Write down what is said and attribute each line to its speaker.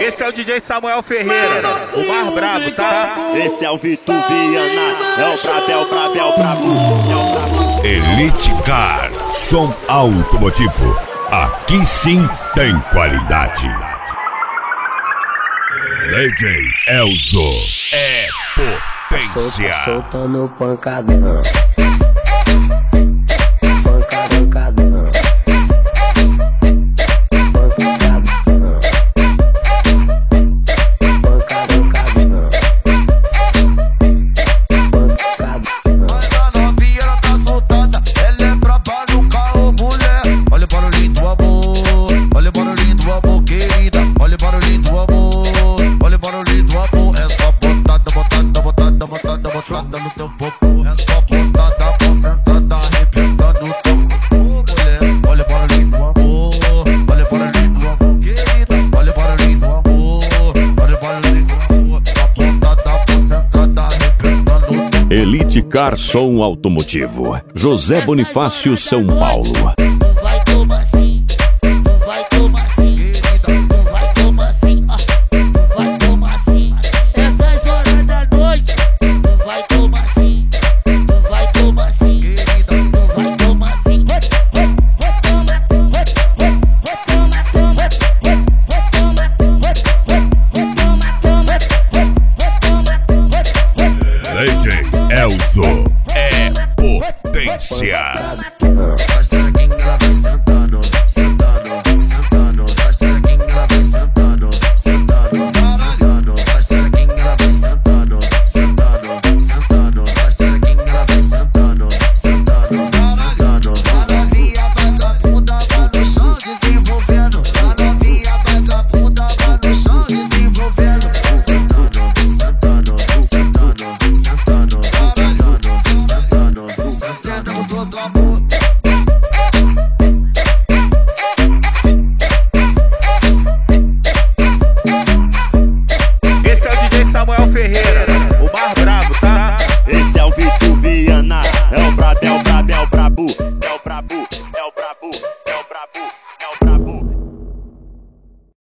Speaker 1: Esse é o DJ Samuel Ferreira, o mais brabo, tá?
Speaker 2: Esse é o Vitor Viana, é o brabo.
Speaker 3: Elite Car, som automotivo. Aqui sim tem qualidade. DJ Elzo é potência.
Speaker 4: Soltando pancadão. Pancadão.
Speaker 5: No teu popo, é só botada concentrada, arrebentando o teu popo, mulher. Olha o barulhinho do amor, olha o barulhinho do amor, querida. Olha o barulhinho do amor, olha o barulhinho do amor. Só botada concentrada, arrebentando o teu popo.
Speaker 3: Elite Car, som automotivo. José Bonifácio, São Paulo.
Speaker 6: Vai tomar assim, vai tomar assim, vai tomar assim, vai tomar assim. Essas horas da noite, vai tomar assim, vai tomar assim, vai tomar assim.
Speaker 3: DJ Elzo é potência.